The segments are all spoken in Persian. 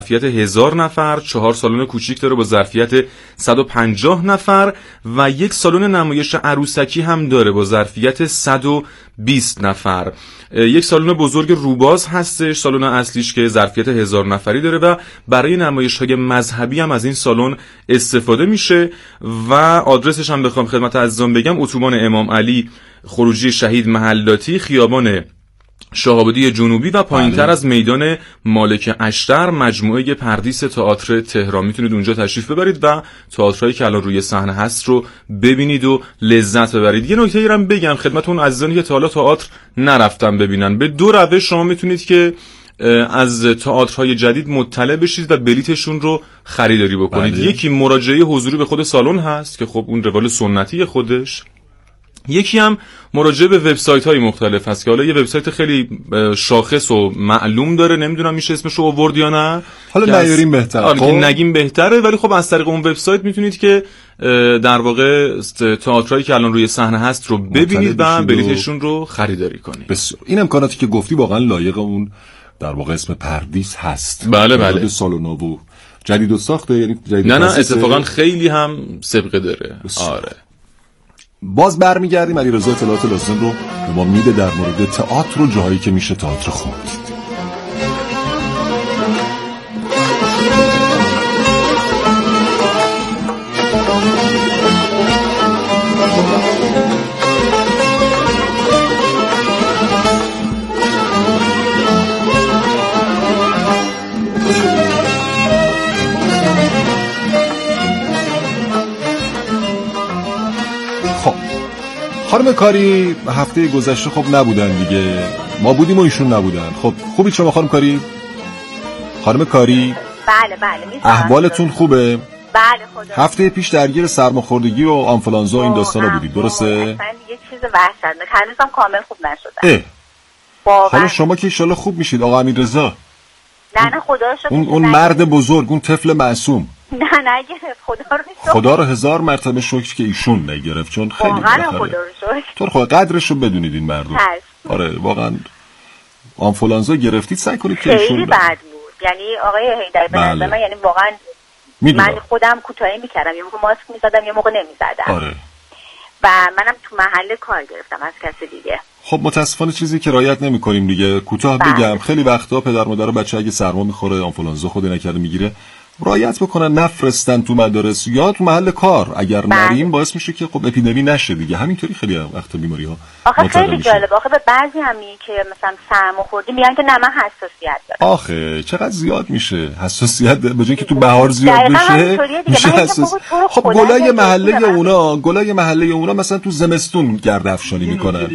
ظرفیت 1000 نفر، 4 سالن کوچیک داره با ظرفیت 150 نفر و یک سالن نمایش عروسکی هم داره با ظرفیت 120 نفر. یک سالن بزرگ روباز هستش، سالن اصلیش که ظرفیت 1000 نفری داره و برای نمایش‌های مذهبی هم از این سالن استفاده میشه و آدرسش هم بخوام خدمت عزیزان بگم، اتوبان امام علی، خروجی شهید محلاتی، خیابان شهاب‌الدین جنوبی و پایینتر از میدان مالک اشتر، مجموعه پردیس تئاتر تهران. میتونید اونجا تشریف ببرید و تئاترایی که الان روی صحنه هست رو ببینید و لذت ببرید. یه نکته هم بگم خدمت اون عزیزانی که تا حالا تئاتر نرفتن ببینن، به دو روش شما میتونید که از تئاترهای جدید مطلع بشید و بلیتشون رو خریداری بکنید. یکی مراجعه حضوری به خود سالن هست که خب اون روال سنتی خودش، یکی هم مراجعه به وبسایت‌های مختلف هست که حالا یه وبسایت خیلی شاخص و معلوم داره، نمیدونم میشه اسمش رو آورد یا نه، حالا نیاریم بهتره. آره که نگیم بهتره، ولی خب از طریق اون وبسایت میتونید که در واقع تئاترایی که الان روی صحنه هست رو ببینید و بلیتشون رو خریداری کنید. بسیار. این امکاناتی که گفتی واقعا لایق اون در واقع اسم پردیس هست. بله. سالن و جدید و ساخته، یعنی جدید نه اتفاقا خیلی هم سابقه داره. آره. باز برمیگردیم علیرضا اطلاعات لازم رو به ما میده در مورد تئاتر و جاهایی که میشه تئاتر خوند. خانم کاری هفته گذشته خب نبودن دیگه، ما بودیم و ایشون نبودن. خب خوبی شما خانم کاری؟ خانم کاری؟ بله احوالتون خوبه؟ بله خدا. هفته پیش درگیر سرماخوردگی و آنفولانزا این داستانا بودید درسته؟ اصلا یه چیز وحشتناک، هنوزم کامل خوب نشدم. حالا شما که انشالله خوب میشید آقا امیررضا. نه خدا رو شکر. اون مرد بزرگ، اون طفل معصوم نه نگرفت، خدا رو 1000 مرتبه شکر که ایشون نگرفت، چون خیلی واقعا خدا رو شکر. تو خود قدرش رو بدونید این مردم. آره واقعا آنفولانزا گرفتید، سعی کنید که ایشون خیلی بد بود. یعنی آقای هیدری به نظر من یعنی واقعا من خودم کوتاهی میکردم، یه موقع ماسک میزدم یه موقع نمیزدم. آره. و منم تو محل کار گرفتم از کسی دیگه. خب متاسفانه چیزی که رعایت نمی‌کنیم دیگه. کوتاه بگم خیلی وقتا پدر مادر بچه اگه سرما میخوره، آنفولانزا خود نکرده میگیره، رعایت بکنن نفرستن تو مدارس یا تو محل کار. اگر نریم باعث میشه که خب اپیدمی نشه دیگه. همینطوری خیلی وقتا بیماری‌ها آخه خیلی جالب. آخه به بعضی همین که مثلا سرما خوردی میگن که نه من حساسیت دارم. آخه چقدر زیاد میشه حساسیت، به جای که تو بهار زیاد بشه میشه حساس. خب گلای محله اونا مثلا تو زمستون گردافشانی میکنن.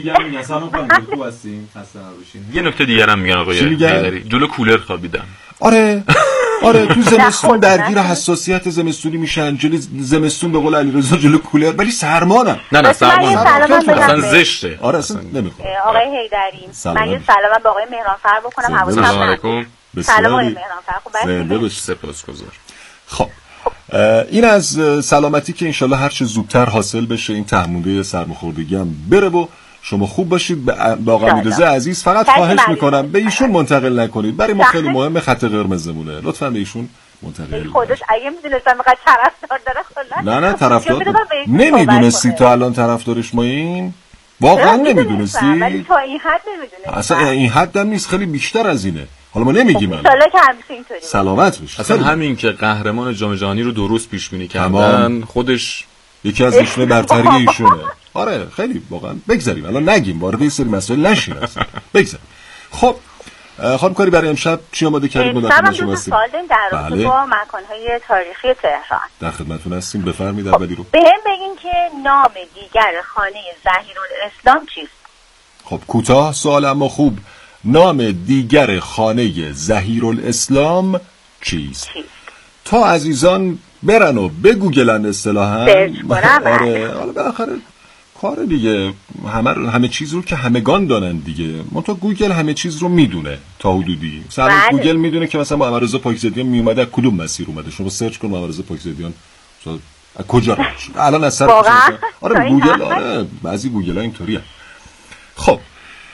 یه نکته دیگه هم میگن آقای هیدری، جلو کولر خوابیدن. آره تو زمستون درگیر حساسیت زمستونی میشن، جلوی زمستون به قول علیرضا جلو کولر، ولی سرما نه سرما اصلا زشته. آره اصلا نمیخوام. آقای هیدری من یه سلام به آقای مهرانفر بکنم. حواسم سلام علیکم. سلام آقای مهرانفر. خوب هستید؟ سپاسگزار. خب این از سلامتی که انشالله هر چه زودتر حاصل بشه، این تهمونده سرماخوردگی هم بره و شما خوب باشید. به آقا امیررضا عزیز فقط خواهش میکنم به ایشون منتقل نکنید، برای ما خیلی مهمه، خط قرمزمونه، لطفا به ایشون منتقل. خودش اگه میدونستم فقط طرفدار داره نه طرفدار نمیدونستی تا الان طرفدارش ما این واقعا نمیدونستی؟ ولی تا این حد نمیدونستی. اصلا این حد هم نیست، خیلی بیشتر از اینه. حالا ما نمیگیم ان شاءالله که همیشه اینطوری سلامت بشه. اصلا همین که قهرمان جام جهانی رو درست پیش بینی کردن خودش یکی از نشونه برتری ایشونه. آره خیلی واقعا بگذاریم الان نگیم، وارد این سری مسائل نشیم اصلا. بگذاریم. خب خانم کاری برای امشب چی آماده کردید؟ مدت شما هستیم در رابطه با مکان‌های تاریخی تهران. در خدمتتون هستیم، بفرمایید. اولی رو بهم بگین که نام دیگر خانه ظهیرالاسلام چیست؟ خب کوتاه سوال اما خوب. نام دیگر خانه ظهیرالاسلام چیست؟ تا عزیزان برن و بگوگلن اصطلاحاً. آره حالا بالاخره کار دیگه، همه چیز رو که همگان دانن دیگه. منتها گوگل همه چیز رو میدونه تا حدودی. مثلا گوگل میدونه که مثلا محمد رضا پاکزادیان میومده از کدوم مسیر اومده. شما سرچ کن محمد رضا پاکزادیان از کجا رفت الان از سر. آره گوگل، آره بعضی گوگل‌ها اینطوریه. خب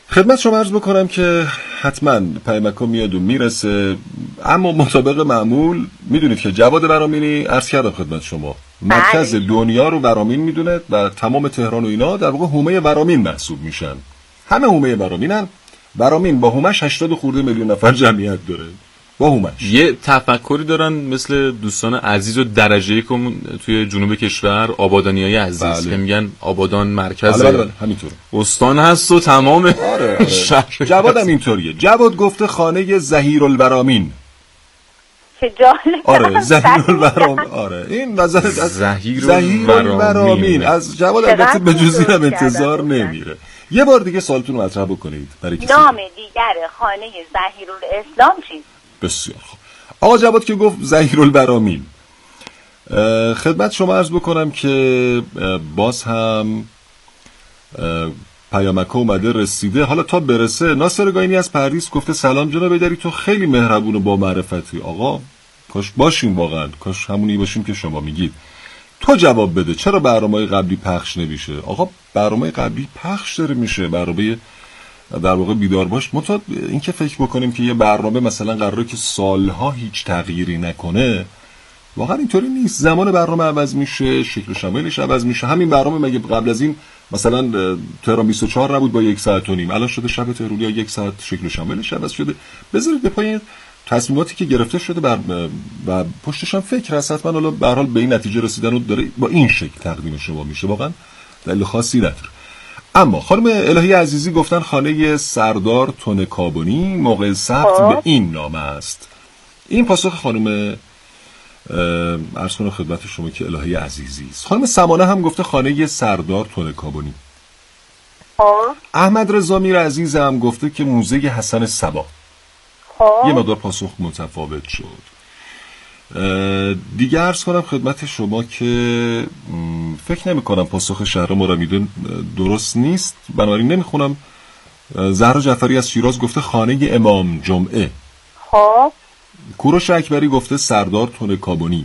خدمت شما عرض بکنم که حتما پیامک میاد و میرسه، اما مطابق معمول میدونید که جواد ورامینی عرض کردم خدمت شما مرکز دنیا رو ورامین میدونه و تمام تهران و اینا در واقع حومه ورامین محسوب میشن. همه حومه ورامینن. ورامین با حومش 80 خورده میلیون نفر جمعیت داره. با حومش یه تفکری دارن مثل دوستان عزیز و درجه یکم توی جنوب کشور، آبادانیای عزیز که میگن آبادان مرکز همینطور استان هست و تمام آره. جواد هم اینطوریه. جواد گفته خانه ظهیرالورامین. چه جالب. آره ظهیرالورامین. آره این نظر از ظهیرالورامین از جواد البته به جزئی هم انتظار نمیره. یه بار دیگه سوالتون رو مطرح بکنید برای کسی. نام دیگر خانه ظهیرالاسلام چیست؟ بسیار خوب. آقا جواد که گفت ظهیرالورامین، خدمت شما عرض بکنم که باز هم پیامک اومده رسیده. حالا تا برسه ناصر گاینی از پردیس گفته سلام جناب ایدری، تو خیلی مهربون و با معرفتی. آقا کاش باشیم، واقعا کاش همونی باشیم که شما میگید. تو جواب بده چرا برنامه‌های قبلی پخش نمیشه؟ آقا برنامه قبلی پخش داره میشه، برنامه در واقع بیدار باش. منتها این که فکر بکنیم که یه برنامه مثلا قراره که سالها هیچ تغییری نکنه، واقعا اینطوری نیست. زمان برنامه عوض میشه، شکل و شمایلش عوض میشه. همین برنامه مگه قبل از این مثلا تهران 24 نبود با 1 ساعت و نیم، الان شده شب تهرانیا 1 ساعت، شکل و شمایلش عوض شده. بذارید به پای تصمیماتی که گرفته شده و پشتش هم فکر هست، حتما حالا به هر حال به این نتیجه رسیدن و داره با این شکل تقدیم شما میشه، واقعا دلیل خاصی نداره. اما خانم الهی عزیزی گفتن خانه سردار تونکابونی موقع ثبت به این نام است. این پاسخ خانم عرض کنم خدمت شما که الهی عزیزی است. خانم سمانه هم گفته خانه سردار تونکابونی. احمد رضا میر عزیز هم گفته که موزه حسن صبا. یه مقدار پاسخ متفاوت شد. دیگه عرض کنم خدمت شما که فکر نمی کنم پاسخ شهر مرامیدون درست نیست، بنابراین نمیخونم. زهرا جعفری از شیراز گفته خانه امام جمعه. کوروش اکبری گفته سردار تونکابونی.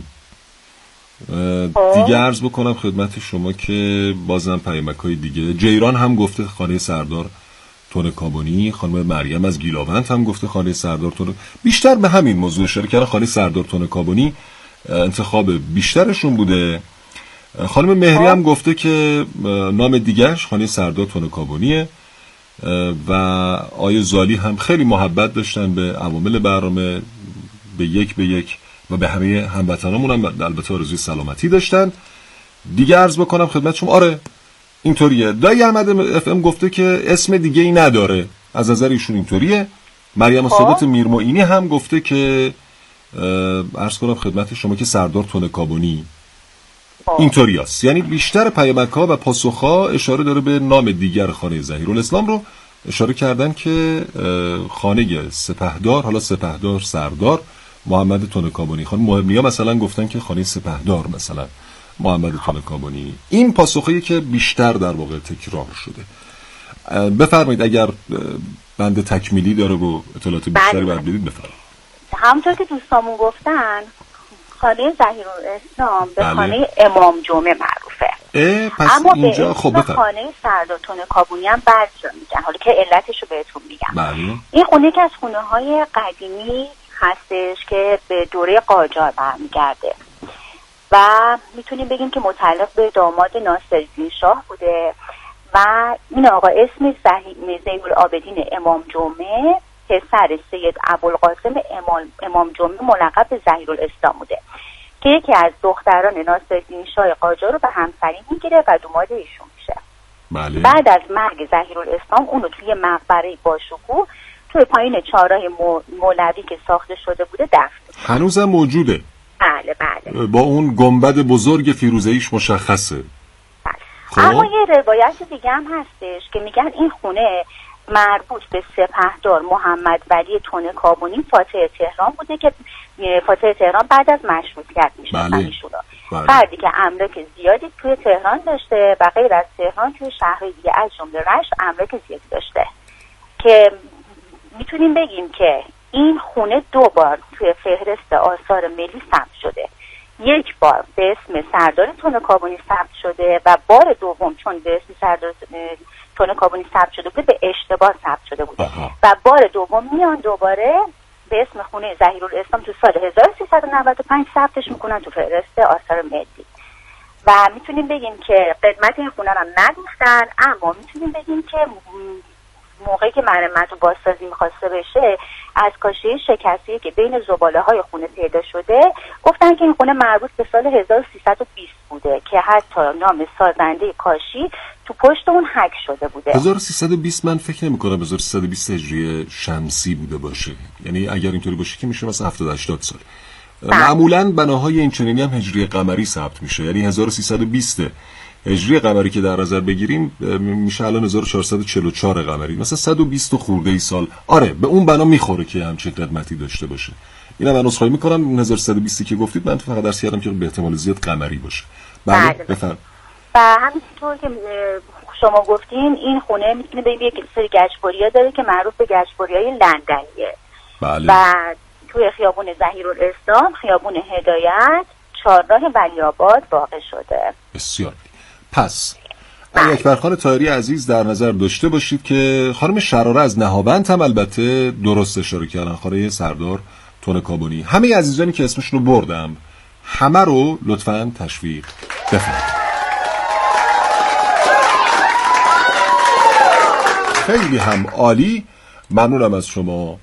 دیگه عرض بکنم خدمت شما که بازم پیامک‌های دیگه. جیران هم گفته خانه سردار تونکابونی. خانم مریم از گیلاوند هم گفته خانه سردار تونکابونی. بیشتر به همین موضوع اشاره کردن، خانه سردار تونکابونی انتخاب بیشترشون بوده. خانم مهری هم گفته که نام دیگرش خانه سردار تونکابونیه و آیه زالی هم خیلی محبت داشتن به عوامل برنامه، به یک و به همه هموطنامون هم البته آرزوی سلامتی داشتن. دیگه عرض بکنم خدمت شما آره اینطوریه. دایی احمد اف ام گفته که اسم دیگه ای نداره، از نظر ایشون اینطوریه. مریم ثابت میرموینی هم گفته که عرض کنم خدمت شما که سردار تونکابونی اینطوری است. یعنی بیشتر پیامک‌ها و پاسخ‌ها اشاره داره به نام دیگر خانه ظهیرالاسلام رو اشاره کردن که خانه سپهدار، حالا سپهدار سردار محمد تونکابونی. خانم مهمنیا مثلا گفتن که خانه سپهدار مثلا محمد تونکابونی. این پاسخی که بیشتر در واقع تکرار شده. بفرمایید اگر بند تکمیلی داره و اطلاعات بیشتری باید بدید بفرمایید. همونطور که دوستامون گفتن خانه ظهیرالاسلام به خانه امام جمعه معروفه. پس اما اینجا به خانه سردار تونکابونی هم بعضیا میگن، حالا که علتش رو بهتون میگم. این خونه که از خونه های قدیمی هستش که به دوره قاجار برمیگرده و میتونیم بگیم که متعلق به داماد ناصرالدین شاه بوده و این آقا اسم زین‌العابدین امام جمعه پسر سید ابوالقاسم امام جمعه ملقب به ظهیرالاسلام بوده که یکی از دختران ناصرالدین شاه قاجار رو به همسری میگیره و داماد ایشون میشه. بله. بعد از مرگ ظهیرالاسلام اونو توی مقبره باشکوه توی پایین چهارراه مولوی که ساخته شده بوده دفن. هنوزم موجوده. بله. با اون گنبد بزرگ فیروزه‌ایش مشخصه. بله. اما یه روایت دیگه هم هستش که میگن این خونه مربوط به سپهدار محمد ولی تونکابونی فاتح تهران بوده که فاتح تهران بعد از مشروطیت میشناسن ایشونا. فردی که املاک زیادی توی تهران داشته و غیر از تهران توی شهرهای دیگه از جمله رشت املاک زیادی داشته که میتونیم بگیم که این خونه 2 بار توی فهرست آثار ملی ثبت شده. یک بار به اسم سردار تون کابونی ثبت شده و بار دوم چون به اسم سردار تون کابونی ثبت شده بوده به اشتباه ثبت شده بوده و بار دوم میان دوباره به اسم خونه ظهیرالاسلام تو سال 1395 ثبتش میکنن تو فهرست آثار ملی و میتونیم بگیم که قدمت این خونه رو نگفتن، اما میتونیم بگیم که موقعی که مرمت و بازسازی میخواسته بشه از کاشی شکستی که بین زباله های خونه پیدا شده گفتن که این خونه مربوط به سال 1320 بوده که حتی نام سازنده کاشی تو پشت اون حک شده بوده. 1320 من فکر نمی کنم 1320 هجری شمسی بوده باشه، یعنی اگر اینطوری باشه که میشه مثلا 70-80 سال. معمولا بناهای این چنینی هم هجری قمری ثبت میشه، یعنی 1320 هجری قمری که در نظر بگیریم میشه الان 1444 قمری، مثلا 120 خورده ای سال. آره به اون بنا میخوره که همچین قدمتی داشته باشه. اینا من عذرخواهی میکنم 1120 که گفتید من فقط درس کردم که به احتمال زیاد قمری باشه. بله بفرمایید. و همینطور که شما گفتین این خونه میتونه به یک سری گچبریا داره که معروف به گچبریای لندنیه. بله. و توی خیابون ظهیرالاسلام، خیابون هدایت، چهارراه ولی‌آباد واقع شده. بسیار. پس اکبرخان طاهری عزیز در نظر داشته باشید که خانم شراره از نهاوند هم البته درست اشاره کردن، خانه سردار تون کابونی. همه عزیزانی که اسمشون رو بردم همه رو لطفاً تشویق بفرمایید. خیلی هم عالی، ممنونم از شما.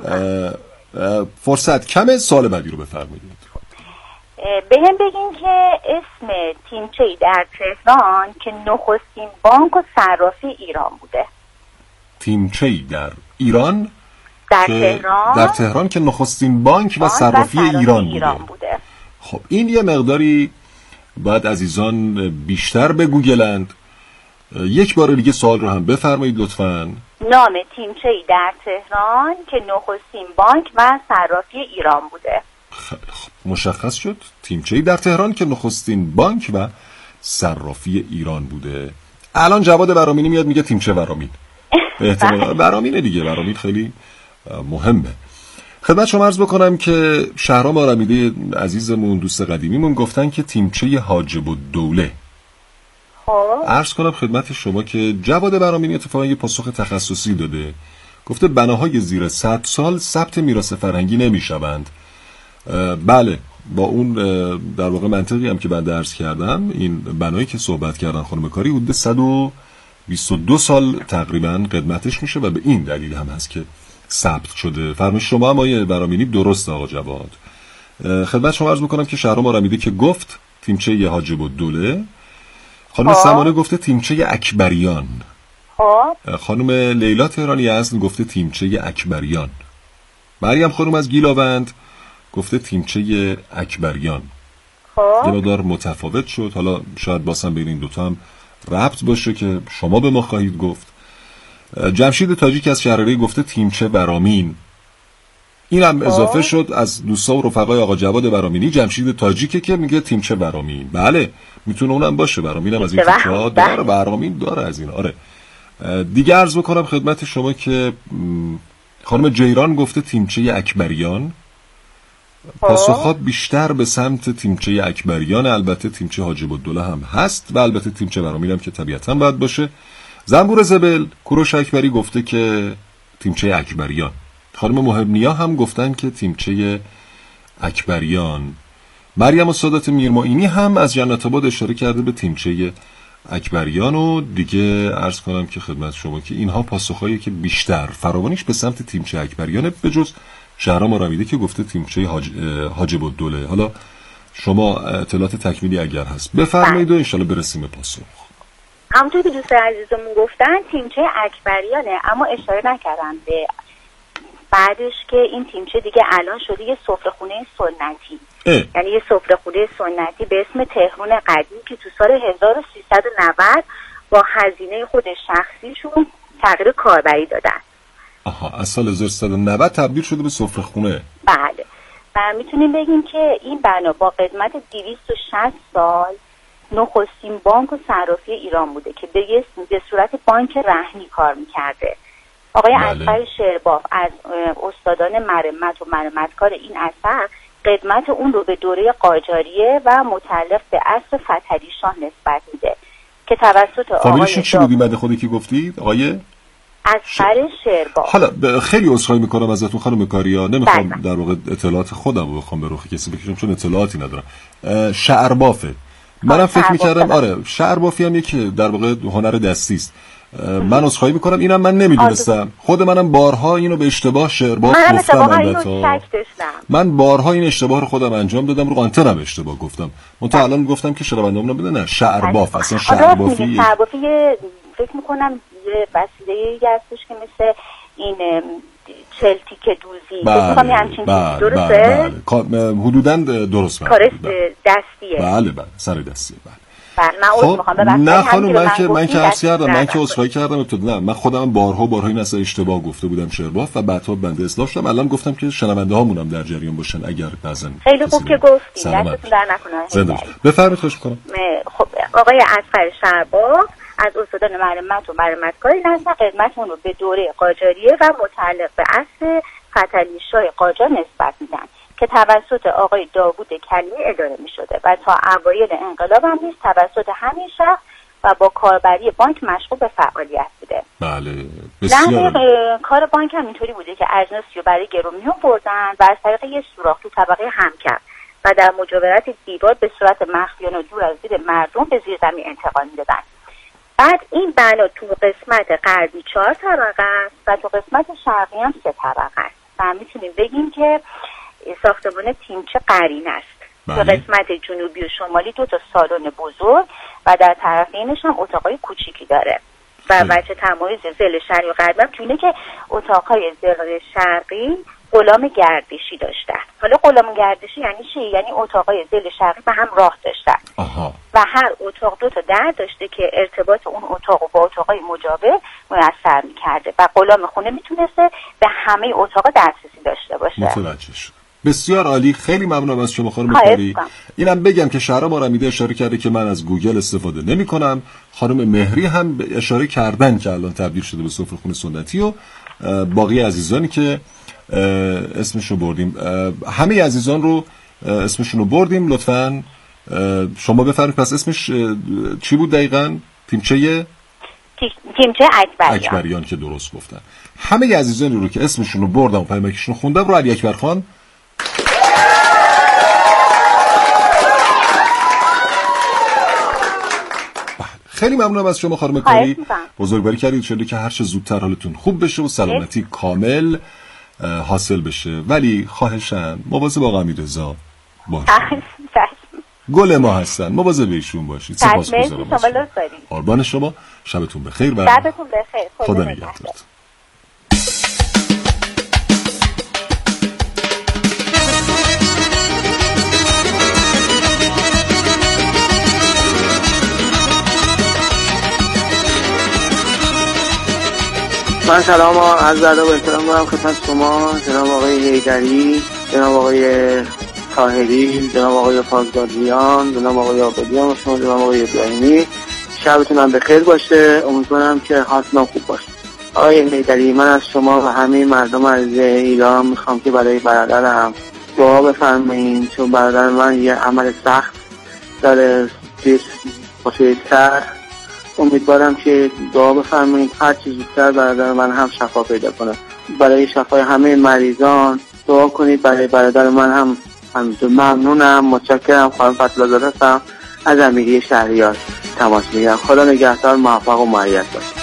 فرصت کمه، سوال بعدی رو بفرمایید. بهم بگین که اسم تیمچه‌ای در تهران که نخستین بانک و صرافی ایران بوده. تیمچه‌ای در ایران در تهران که نخستین بانک و صرافی ایران بوده. خب این یه مقداری باید عزیزان بیشتر بگوگلند. یک بار دیگه سوال رو هم بفرمایید لطفاً. نام تیمچه‌ای در تهران که نخستین بانک و صرافی ایران بوده. خب مشخص شد، تیمچه‌ای در تهران که نخستین بانک و صرافی ایران بوده. الان جواد ورامینی میاد میگه تیمچه ورامین. به احتمال ورامینه دیگه، ورامین خیلی مهمه. خدمت شما عرض بکنم که شهرام آرمیده عزیزمون دوست قدیمیمون گفتن که تیمچه حاجب الدوله. عرض کنم خدمت شما که جواد ورامینی اتفاقا یه پاسخ تخصصی داده، گفته بناهای زیر 100 سال ثبت میراث فرهنگی نمیشوند. بله با اون در واقع منطقی هم که من درس کردم، این بنایی که صحبت کردن خانم کاری حدود 122 سال تقریبا قدمتش میشه و به این دلیل هم هست که ثبت شده. فرمایش شما هم آقای ورامینی درست آقا جواد. خدمت شما عرض میکنم که شهرام آرمیده که گفت تیمچه حاجب الدوله، خانم سمانه گفته تیمچه اکبریان، خانم لیلا تهرانی اصل گفته تیمچه اکبریان، مریم خانم از گیلاوند گفته تیمچه اکبریان. یه مقدار متفاوت شد، حالا شاید باسم بین این دوتا هم ربط باشه که شما به ما خواهید گفت. جمشید تاجیک از شهراری گفته تیمچه ورامین. این هم اضافه شد از دوستا و رفقای آقا جواد ورامینی، جمشید تاجیکه که میگه تیمچه ورامین. بله میتونه اونم باشه، ورامین هم از این تیمچه داره، ورامین داره از این. آره دیگه عرض بکنم خدمت شما که خانم جیران گفته تیمچه اکبریان. پاسخها بیشتر به سمت تیمچه اکبریان، البته تیمچه حاجب الدوله هم هست و البته تیمچه ورامین هم که طبیعتاً باید باشه. زنبور زبل کوروش اکبری گفته که تیمچه اکبریان. خانم مهمنیا هم گفتن که تیمچه اکبریان. مریم السادات میرمعینی هم از جنت آباد اشاره کرده به تیمچه اکبریان. و دیگه عرض کنم که خدمت شما که اینها پاسخهایی که بیشتر فراوانیش به سمت تیمچه اکبریانه، به جز شهرام آرمیده که گفته تیمچه حاجب الدوله. حالا شما اطلاعات تکمیلی اگر هست بفرمایید و انشالله برسیم به پاسخ. همونطور که دوست عزیزمون گفتن تیمچه اکبریانه، اما اشاره نکردم به بعدش که این تیمچه دیگه الان شده یه سفره‌خونه سنتی. یعنی یه سفره‌خونه سنتی به اسم تهران قدیم که تو سال 1390 با هزینه خود شخصیشون تغییر کاربری دادن. آها، از سال 1390 تبدیل شده به سفره‌خونه. بله. و میتونیم بگیم که این بنا با قدمت 260 سال نخستین بانک و صرافی ایران بوده که به صورت بانک رهنی کار میکرده. آقای اصغر شعرباف از استادان مرمت و مرمتکار این اثر قدمت اون رو به دوره قاجاریه و متعلق به عصر فتحعلی شاه نسبت میده که توسط فامیلش چی بودی بعد خودی که گفتید آقای اصغر شعرباف. حالا خیلی عذرخواهی میکنم ازتون خانم کاریا، نمیخوام در واقع اطلاعات خودم رو بخوام به رخ کسی بکشم چون اطلاعاتی ندارم. شعربافه. منم فکر میکردم آره شعربافی هم یک در واقع هنر دستی است. من عذرخواهی میکنم اینم من نمیدونستم. خود منم بارها اینو به اشتباه شعرباف گفتم. من بارها این اشتباه رو خودم انجام دادم، رو قانترم اشتباه گفتم. منتها الان گفتم که شنونده‌مون بدونن نه شعرباف اصلا شعربافی فکر میکنم یه وسیله‌ای هستش که مثل این چلتیک دوزی بله همچین درسته؟ بله حدوداً درست کارش دستیه. بله سر دستیه. بله خب نه خانم من که عرض کردم من که عذرخواهی کردم نه من خودم بارها این اصلا اشتباه گفته بودم شعرباف و بعدها بنده اصلاح شدم. الان گفتم که شنونده هامونم در جریان باشن اگر بعضن. خیلی خوب که گفتید دستتون در نکنه. بفرمایید خواهش می‌کنم. خب آقای اصغر شعرباف از استادان مرمت و مرمتکاری نسل قدمتون رو به دوره قاجاریه و متعلق به عصر فتحعلی شاه قاجار نسبت میدن که توسط آقای داوود کلیمی اداره می شده و تا اوایل انقلاب هم نیز توسط همین شخص و با کاربری بانک مشغول به فعالیت بوده. بله بسیار. کار بانک هم اینطوری بوده که اجناسی رو برای گرو می‌آوردن و از طریق یه سوراخ تو طبقه همکف و در مجاورت دیوار به صورت مخفیانه و دور از دید مردم به زیر زمین انتقال می‌دادن. بعد این بنا تو قسمت غربی 4 طبقه است و تو قسمت شرقی هم 3 طبقه است. و میتونیم بگیم که ساختمان تیمچه قرین است. تو قسمت جنوبی و شمالی 2 سالن بزرگ و در طرفینش هم اتاقای کوچیکی داره و بچه تمایز ضلع شرقی و غربی هم توینه که اتاقای ضلع شرقی غلام گردشی داشتن. حالا غلام گردشی یعنی چی؟ یعنی اتاقای ضلع شرقی به هم راه داشتن و هر اتاق 2 در داشته که ارتباط اون اتاق با اتاقای مجاور میسر میکرده و غلام خونه میتونسته به همه اتاقا دسترسی داشته باشه. متوجه شد. بسیار عالی، خیلی ممنونم از شما خانم کاری. اینم بگم که شهرام آرمیده اشاره کرده که من از گوگل استفاده نمی کنم. خانم مهری هم اشاره کردن که الان تبدیل شده به سفره‌خونه سنتی و باقی عزیزانی که اسمشو بردیم، همه عزیزان رو اسمشون رو بردیم. لطفاً شما بفرمایید پس اسمش چی بود دقیقاً؟ تیمچه اکبریان که درست گفتن. همه عزیزانی رو که اسمشون رو بردم و پیامکشون رو خوندم رو علی اکبر خان خیلی ممنونم از شما خانم کاری، بزرگواری کردید شده که هر چه زودتر حالتون خوب بشه و سلامتی کامل حاصل بشه. ولی خواهشاً مواظب آقا امیررضا باشید. گل ما هستن، مواظب ایشون باشید. سپاسگزارم. قربان شما، شبتون بخیر و خدا نگهدار. من سلام و عرض ادب و احترام دارم خدمت شما جناب آقای حیدری، جناب آقای طاهری، جناب آقای پاکدادیان، جناب آقای عابدیان و شما جناب آقای ابراهیمی. شبتون هم بخیر باشه، امیدوارم که حالتون خوب باشه. آقای حیدری، من از شما و همه مردم عزیز ایران میخوام که برای برادرم دعا بفرمایید، چون برادر من یه عمل سخت داره باشه سر. امیدوارم که دعا بفرمایید هر چه زودتر برادر من هم شفا پیدا کنه. برای شفای همه مریضان دعا کنید. برای برادر من هم ممنونم، متشکرم. خانم فتح‌الله زاده هستم از امیری شهریار تماس میگیرم. خدا نگهدار، موفق و معید باشید.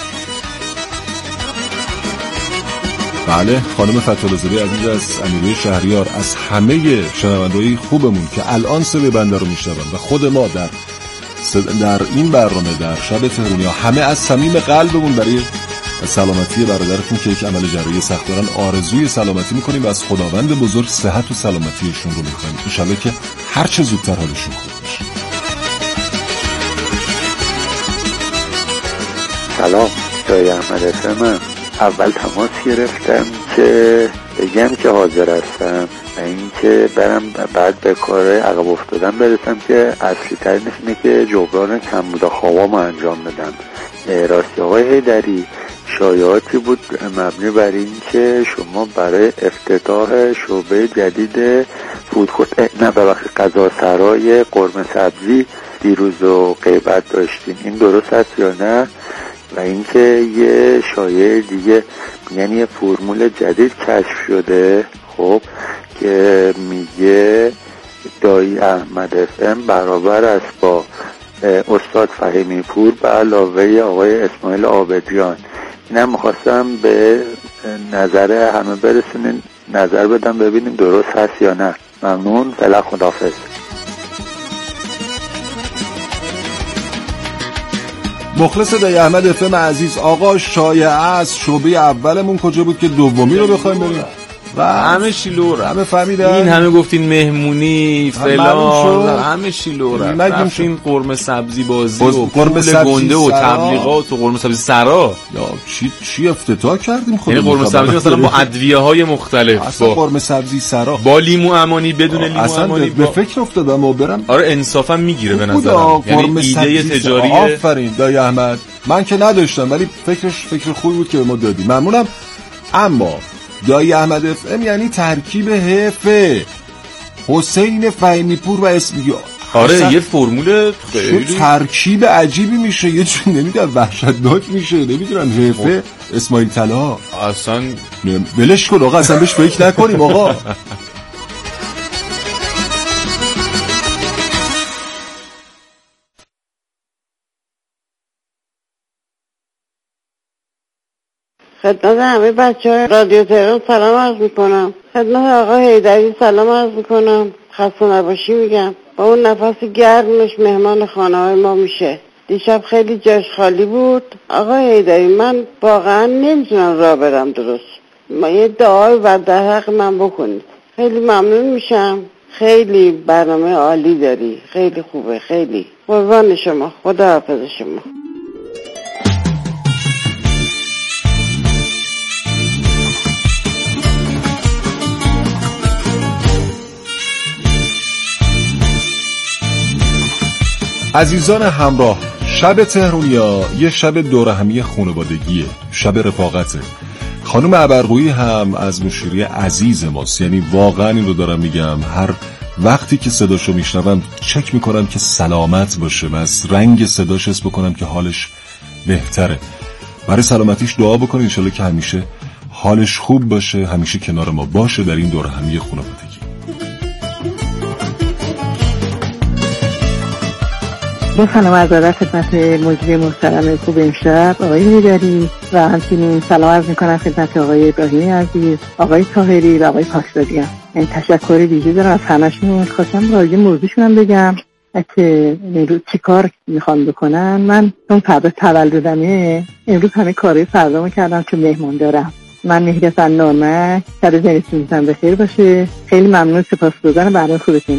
بله، خانم فتح‌الله زاده عزیز از امیری شهریار، از همه شنونده‌های خوبمون که الان صدای بنده رو میشنون و خود ما در این برنامه در شب تهرانیا همه از صمیم قلبمون برای سلامتی برادرتون که یک عمل جراحی سخت دارن آرزوی سلامتی میکنیم و از خداوند بزرگ صحت و سلامتیشون رو میخوایم. ان شاءالله که هر چه زودتر حالشون خوب بشه. سلام، جای احمد اسمم. اول تماس گرفتم که بگم که حاضر هستم و این که برم بعد به کار عقب افتادم برسم که اصلی ترینش اینه که جبران کمبود خوابامو انجام بدم. راستی آقای حیدری، شایعاتی بود مبنی بر این که شما برای افتتاح شعبه جدید فودکورت غذا سرای قرمه سبزی دیروز و غیبت داشتین، این درست هست یا نه؟ و اینکه یه شایعه دیگه، یعنی یه فرمول جدید کشف شده خب که میگه دایی احمد FM برابر است با استاد فهیمی پور به علاوه آقای اسماعیل عابدیان. اینم میخواستم به نظر همه برسونین، نظر بدم ببینیم درست هست یا نه. ممنون، فعلا خداحافظ. مخلص دایی احمد FM عزیز. آقا شایعه است شعبه اولمون کجا بود که دومی رو بخوایم بریم؟ و همه شیلوره، همه فهمیدن، این همه گفتین مهمونی فلان، همه شیلوره، رفتین قرمه سبزی بازی و قرمه گنده و تبلیغات و قرمه سبزی سرا. یا چی افتتاح کردیم خودمون؟ یعنی قرمه سبزی مثلا با ادویه‌های مختلف، اصلا قرمه سبزی سرا با لیمو امانی، بدون لیمو امانی. به فکر افتادم و برم. آره انصافا میگیره به نظرم، یعنی ایده تجاری. آفرین دایی احمد، من که نداشتم ولی فکر خوبی بود که به ما دادی، ممنونم. اما دایی احمد FM یعنی ترکیب حیفه حسین فهیمی پور و اسمی. آره یه فرمول خیلی ترکیب عجیبی میشه، یه چون نمیدونم وحشتناک میشه، نمیدونم حیفه اسماعیل طلا اصلا بلش کن آقا، اصلا بهش فکر نکنیم آقا. خدمت همه بچه‌های رادیو تهران سلام عرض میکنم. خدمت آقا حیدری سلام عرض میکنم. خسته نباشی میگم. با اون نفس گرمش مهمان خانه‌های ما میشه. دیشب خیلی جاش خالی بود. آقا حیدری من واقعا نمیتونم راه برم درست. ما یه دعای و در حق من بکنید. خیلی ممنون میشم. خیلی برنامه عالی داری. خیلی خوبه، خیلی. قربان شما. خداحافظ شما. عزیزان همراه، شب تهرونیا یه شب دوره همی خانوادگیه، شب رفاقته. خانم ابرقویی هم از مشیری عزیز ماست، یعنی واقعا این رو دارم میگم، هر وقتی که صداشو میشنوم چک میکنم که سلامت باشه و از رنگ صداش حس بکنم که حالش بهتره. برای سلامتیش دعا بکنید انشالله که همیشه حالش خوب باشه، همیشه کنار ما باشه در این دوره همی خانوادگی. با سلام عرض ادب خدمت مجری محترم خوب امشب آقای حیدری و همچنین سلام عرض میکنم خدمت آقای ابراهیمی عزیز، آقای طاهری و آقای پاسداریان. این تشکر ویژه دارم از همشون. خواستم راجع موضوعشون بگم که امروز چی کار میخوام بکنن. من چون فردا تولدمه امروز همه کارهای فردامو کردم چون مهمون دارم. من مهری فنانمک، شب زنیتونتون بخیر باشه. خیلی ممنون، سپاسگزارم برنامه خوبتون.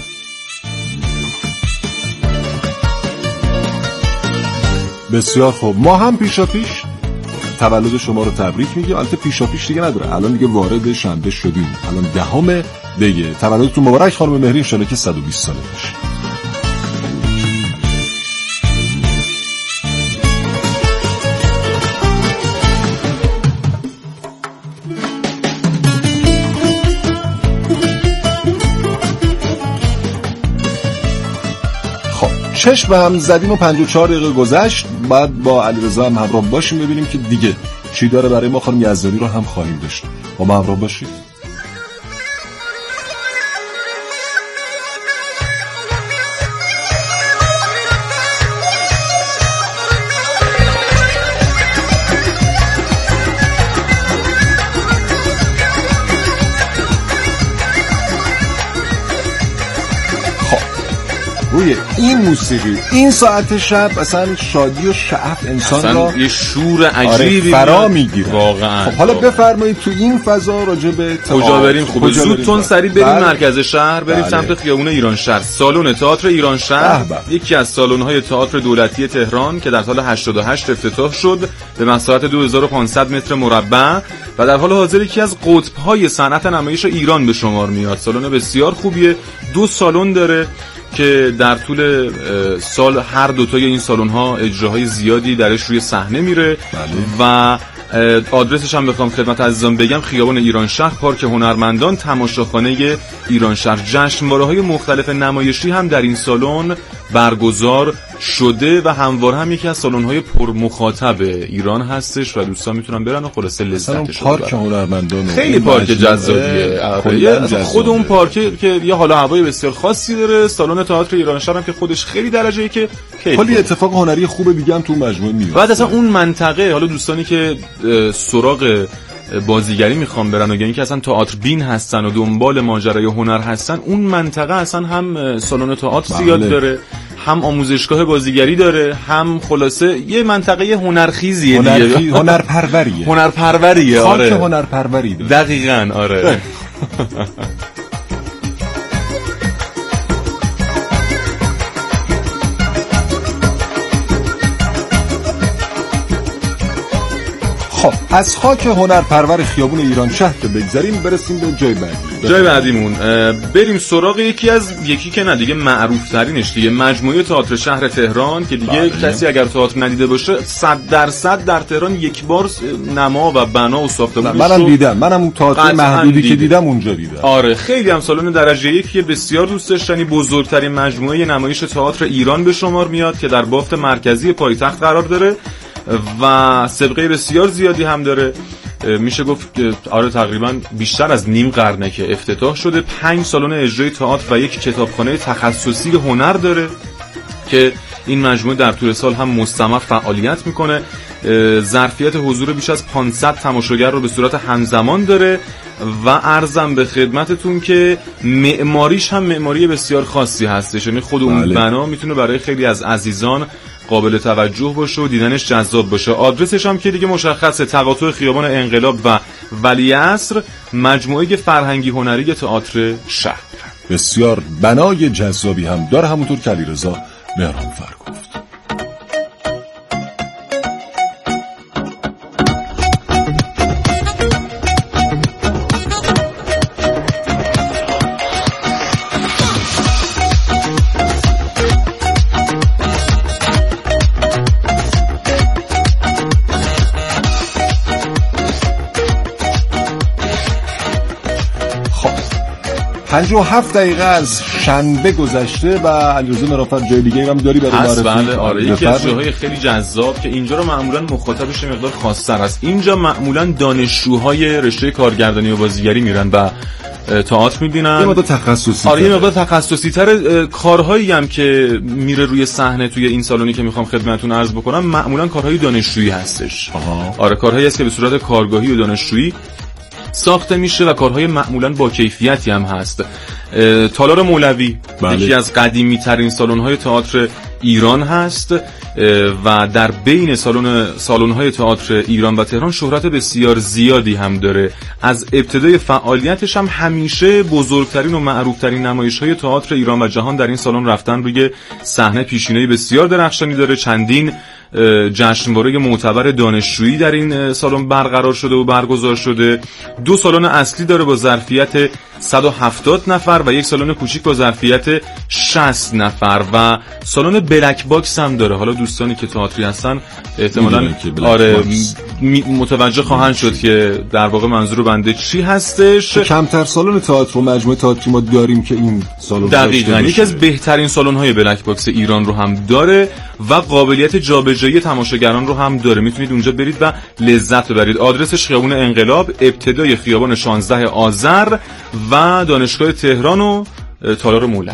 بسیار خوب، ما هم پیشاپیش تولد شما رو تبریک میگیم. البته پیشاپیش دیگه نداره، الان دیگه وارد شنبه شدیم، الان 10 دیگه. تولدتون مبارک خانم مهری، ان شاءالله که 120 ساله باشید. چشم هم زدیم و 54 دقیقه گذشت. بعد با علیرضا هم همراه باشیم ببینیم که دیگه چی داره برای ما. خانم یزدانی رو هم خواهیم داشت، با ما همراه باشید. روی این موسیقی این ساعت شب اصلا شادی و شعف انسان را یه شور عجیبی فرا میگیره واقعا. خب حالا بفرمایید تو این فضا راجع به کجا بریم؟ خوبه زودتون سریع بریم مرکز شهر، بریم سمت خیابون ایران شهر. سالن تئاتر ایران شهر یکی از سالن‌های تئاتر دولتی تهران که در سال 88 افتتاح شد به مساحت 2500 متر مربع و در حال حاضر یکی از قطب‌های صنعت نمایش ایران به شمار میاد. سالن بسیار خوبیه، 2 سالن داره که در طول سال هر دوتای این سالن‌ها اجراهای زیادی درش روی صحنه میره و آدرسش هم بخوام خدمت عزیزان بگم خیابان ایران شهر، پارک هنرمندان، تماشاخانه ایران شهر. جشنواره‌های مختلف نمایشی هم در این سالن برگزار شده و همواره هم یکی از سالن‌های پر مخاطب ایران هستش و دوستان میتونن برن و خلاصه لذتش رو پارک هنرمندان خیلی پارک جذابیه. خود اون پارک که یه حالا هوای بسیار خاصی داره. سالن تئاتر ایران شهر هم که خودش خیلی درجه‌ای که کلی اتفاق هنری خوب دیگه هم تو مجموعه میفته. بعد اصلا اون منطقه، حالا دوستانی که سراغ بازیگری میخوام برن و یعنی که اصلا تئاتر بین هستن و دنبال ماجرای هنر هستن، اون منطقه اصلا هم سالن تئاتر زیاد داره، هم آموزشگاه بازیگری داره، هم خلاصه یه منطقه هنرخیزیه دیگه، هنرپروریه. آره، خاک هنرپروری داره. دقیقاً آره. خب از خاک هنرپرور خیابون ایران شهر که بگذاریم برسیم به جای بعدیمون. بریم سراغ یکی که نه دیگه معروف ترینش دیگه، مجموعه تئاتر شهر تهران که دیگه کسی اگر تئاتر ندیده باشه 100% در تهران یک بار نما و بنا و ساختمونش منم دیدم. منم تئاتر محدودی که دیدم اونجا دیدم. آره خیلی هم سالن درجه یکی بسیار دوست داشتنی، بزرگترین مجموعه نمایش تئاتر ایران به شمار میاد که در بافت مرکزی پایتخت قرار داره و سابقه بسیار زیادی هم داره. میشه گفت که آره تقریبا بیشتر از نیم قرنه که افتتاح شده. 5 سالن اجرای تئاتر و یک کتابخانه تخصصی هنر داره که این مجموعه در طول سال هم مستمر فعالیت میکنه. ظرفیت حضور بیش از 500 تماشاگر رو به صورت همزمان داره و عرضم به خدمتتون که معماریش هم معماری بسیار خاصی هستش، یعنی خود اون بنا میتونه برای خیلی از عزیزان قابل توجه باشه و دیدنش جذاب باشه. آدرسش هم که دیگه مشخصه، تقاطع خیابان انقلاب و ولیعصر، مجموعه فرهنگی هنری تئاتر شهر. بسیار بنای جذابی هم داره، همونطور که علیرضا مهرانفر گفت. خب 57 دقیقه از شنبه گذشته و علیرضا مهرانفر جای دیگه هم داری برای معرفی؟ بله آره، یکی از جاهای خیلی جذاب که اینجا رو معمولا مخاطبش مقدار خاص‌تر است. اینجا معمولا دانشجوهای رشته کارگردانی و بازیگری میرن و تئاتر می‌بینن. یه مقدار تخصصی. آره یه مقدار تخصصی‌تر. کارهایی هم که میره روی صحنه توی این سالونی که میخوام خدمتتون عرض بکنم معمولا کارهای دانشجویی هستش. آره کارهایی است که به صورت کارگاهی و دانشجویی ساخته میشه و کارهای معمولا با کیفیتی هم هست. تالار مولوی یکی از قدیمی ترین سالن‌های تئاتر ایران هست و در بین سالن‌های تئاتر ایران و تهران شهرت بسیار زیادی هم داره. از ابتدای فعالیتش هم همیشه بزرگترین و معروفترین نمایش‌های تئاتر ایران و جهان در این سالن رفتن روی صحنه پیشینه‌ای بسیار درخشانی داره. چندین جشنواره معتبر دانشجویی در این سالن برقرار شده و برگزار شده. 2 سالن اصلی داره با ظرفیت 170 نفر و یک سالن کوچیک با ظرفیت 60 نفر و سالن بلک باکس هم داره. حالا دوستانی که تئاتری هستن احتمالاً آره متوجه خواهند شد که در واقع منظور بنده چی هستش. کمتر سالن تئاتر و مجموعه تئاتری ما داریم که این سالن دقیقاً یکی از بهترین سالن‌های بلک باکس ایران رو هم داره و قابلیت جابجایی تماشاگران رو هم داره. میتونید اونجا برید و لذت ببرید. آدرسش خیابان انقلاب، ابتدای خیابان 16 آذر و دانشگاه تهران و تالار مولوی.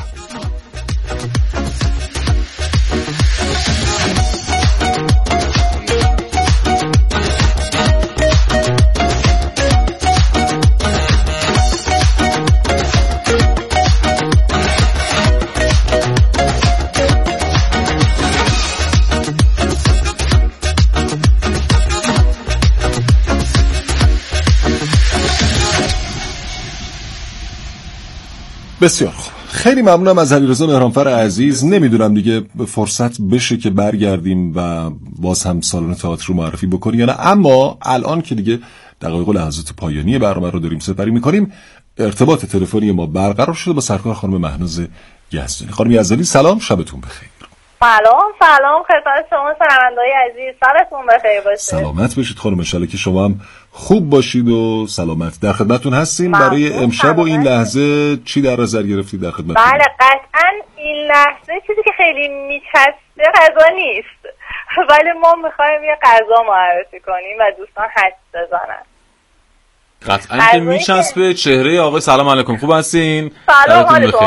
بسیار خوب، خیلی ممنونم از علیرضا مهرانفر عزیز. نمیدونم دیگه فرصت بشه که برگردیم و باز هم سالن تئاتر رو معرفی بکنیم یا نه، اما الان که دیگه دقایق و لحظات پایانی برنامه رو داریم سپری میکنیم، ارتباط تلفنی ما برقرار شده با سرکار خانم مهناز یزدانی. خانم یزدانی سلام، شبتون بخیر. سلام خدمت شما شنونده‌های عزیز، شبتون بخیر باشه. سلامت باشید خانم، ان شاءالله که شما هم خوب باشید و سلامت. در خدمتتون هستیم. برای امشب و این لحظه چی در نظر گرفتید در خدمتتون؟ بله قطعاً این لحظه چیزی که خیلی میچسبه غذا نیست، ولی ما میخوایم یه غذا معرفی کنیم و دوستان حدس بزنن. قطعاً که میچسبه چهره آقای. سلام علیکم، خوب هستین؟ سلام علیکم،